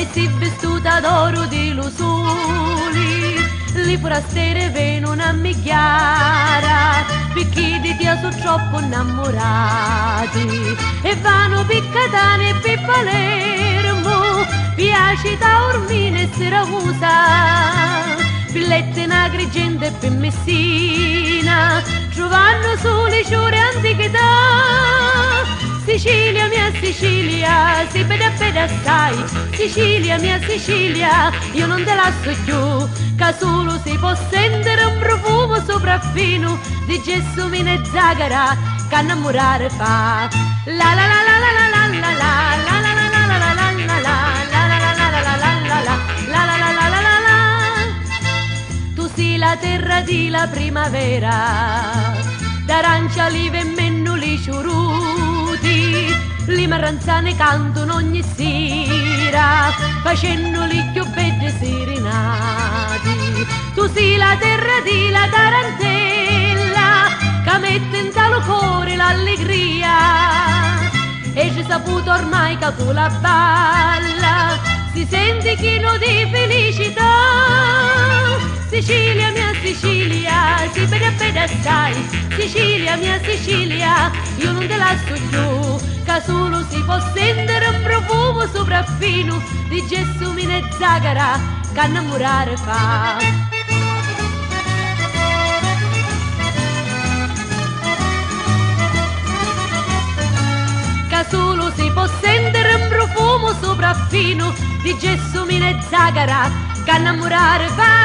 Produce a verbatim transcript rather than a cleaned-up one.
si vestuta d'oro di lusuli, li forastere vengono a migliara, perché di te sono troppo innamorati, e vanno per Catania e per Palermo, piace da Ormine e Siracusa, Villette in Agrigento e per Messina, trovando sulle ciure antichità. Sicilia, mia Sicilia, si vede bene assai, Sicilia, mia Sicilia, io non te lascio più, che solo si può sentire un profumo sopraffino di gelsomino e zagara che innamorare fa. La la la la la la la la la la la la la la la la la la la la. Tu sei la terra di la primavera, d'arancia, olive e mennuli ciuruti, le marranzane cantano ogni sera, facendo gli più belli serenati. Tu sei la terra di la tarantella, che mette in talo cuore l'allegria, e ci saputo ormai che tu la balla, si sente chino di felicità. Sicilia, mia Sicilia, si vede bene assai, Sicilia, mia Sicilia, io non te lascio più, che solo si può sentire un profumo sopraffino di gelsomino e zagara che innamorare fa. Che solo si può sentire un profumo sopraffino di gelsomino e zagara che innamorare fa.